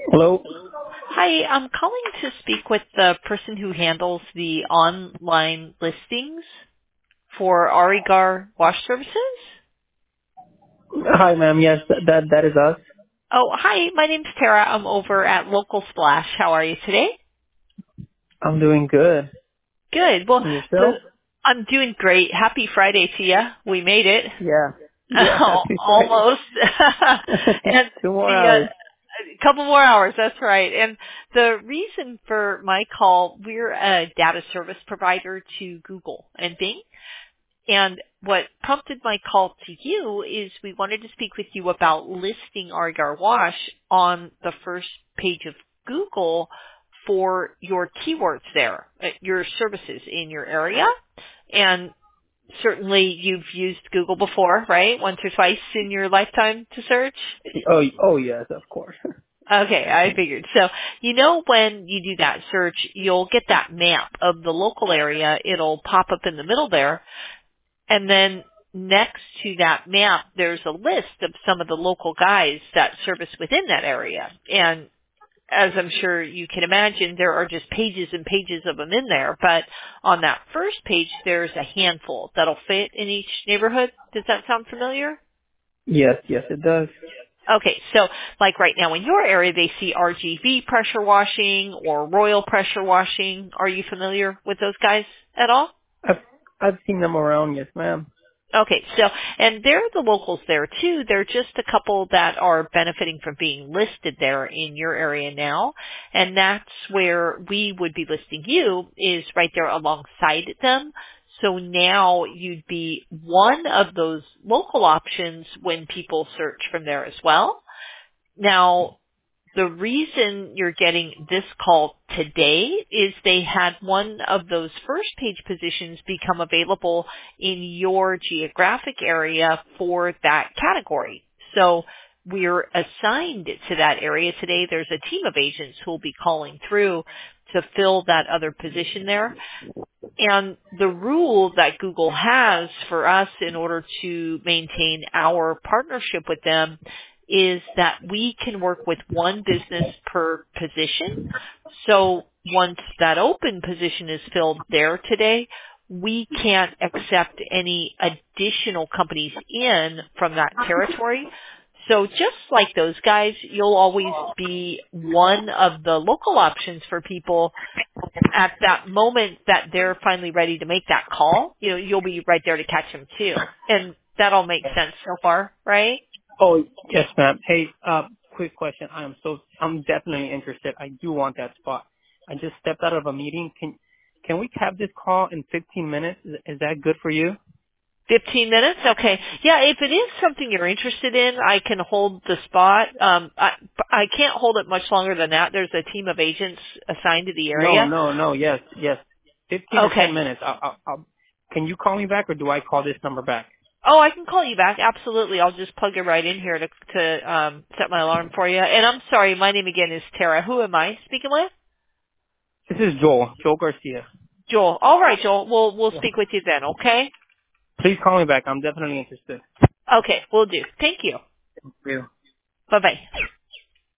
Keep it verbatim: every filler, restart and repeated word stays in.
Hello. Hi, I'm calling to speak with the person who handles the online listings for Arigar Wash Services. Hi, ma'am. Yes, th- that that is us. Oh, hi, my name's Tara. I'm over at Local Splash. How are you today? I'm doing good. Good. Well, And the, yourself? I'm doing great. Happy Friday to you. We made it. Yeah. Yeah. Happy Friday. Almost. And Two more the uh, hours. a couple more hours, that's right. And the reason for my call, we're a data service provider to Google and Bing. And what prompted my call to you is we wanted to speak with you about listing Argar Wash on the first page of Google for your keywords there, uh, your services in your area. And certainly you've used Google before, right? Once or twice in your lifetime to search? Oh, oh yes, of course. Okay, I figured. So, you know when you do that search, you'll get that map of the local area. It'll pop up in the middle there. And then next to that map, there's a list of some of the local guys that service within that area. And as I'm sure you can imagine, there are just pages and pages of them in there. But on that first page, there's a handful that'll fit in each neighborhood. Does that sound familiar? Yes, yes, it does. Okay, so like right now in your area, they see R G V pressure washing or Royal pressure washing. Are you familiar with those guys at all? I've I've seen them around. Yes, ma'am. Okay, so, and they're the locals there too. They're just a couple that are benefiting from being listed there in your area now. And that's where we would be listing you is right there alongside them. So now you'd be one of those local options when people search from there as well. Now, the reason you're getting this call today is they had one of those first page positions become available in your geographic area for that category. So we're assigned to that area today. There's a team of agents who will be calling through to fill that other position there. And the rule that Google has for us in order to maintain our partnership with them is that we can work with one business per position. So once that open position is filled there today, we can't accept any additional companies in from that territory. So just like those guys, you'll always be one of the local options for people at that moment that they're finally ready to make that call. You know, you'll be right there to catch them too. And that all makes sense so far, right? Oh, yes, ma'am. Hey, uh, quick question. I am so I'm definitely interested. I do want that spot. I just stepped out of a meeting. Can can we have this call in fifteen minutes? Is, is that good for you? fifteen minutes? Okay. Yeah, if it is something you're interested in, I can hold the spot. Um, I, I can't hold it much longer than that. There's a team of agents assigned to the No, area. no, no. Yes, yes. Fifteen to ten Okay. minutes. I'll, I'll, I'll, can you call me back, or do I call this number back? Oh, I can call you back. Absolutely. I'll just plug it right in here to, to um, set my alarm for you. And I'm sorry, my name again is Tara. Who am I speaking with? This is Joel, Joel Garcia. Joel. All right, Joel. We'll, we'll Yeah. speak with you then, okay? Please call me back. I'm definitely interested. Okay, we'll do. Thank you. Thank you. Bye-bye.